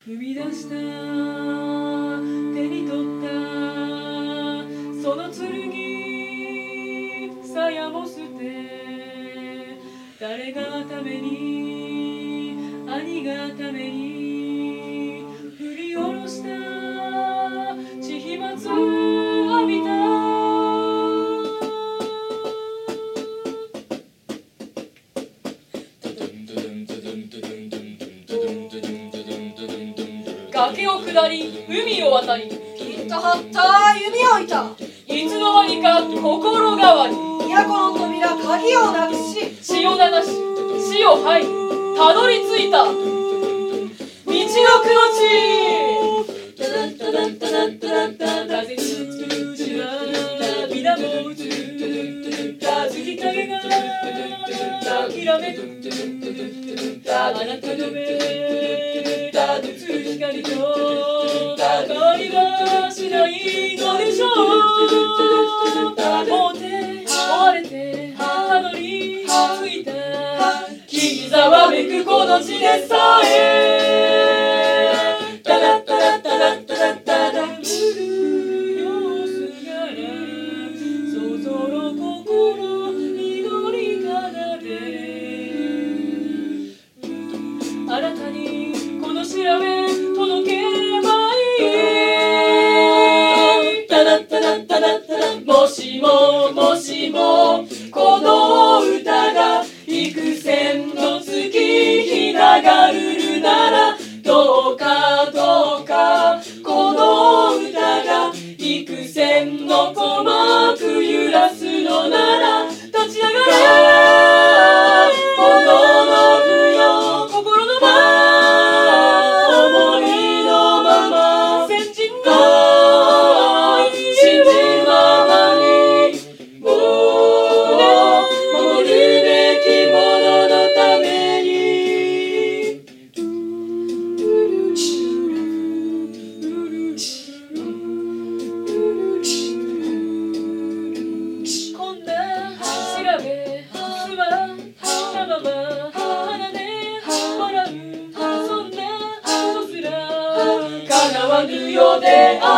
踏み出した手に取ったその剣さやも捨て誰がために兄がために振り下ろした血飛沫浴びた崖を下り海を渡りきっと張った弓を置いたいつの間にか心変わり都の扉鍵をなくし血を流し死を吐いたどり着いた道のくの地タダンタダンタダンタダンタダ風に打つ涙も打つ月影がきらめくあなたの目映る光と変わりはしないのでしょう追って追われてたどり着いた木ざわめくこの地でさえタラッタラッタラッタラッタラ降る様子がなる想像の心祈り奏であなたにこの調べ届ければいいタラッタラッタラッタラもしももしもこの歌が幾千の月ひながるるならどうかどうかこの歌が幾千の鼓膜揺らすのなら立ち上がれ本能の不要心の想いのまま先人の信じるままにもう守るべきもののためにこんな調べすまったまま鼻で笑うそんなのすら叶わぬようで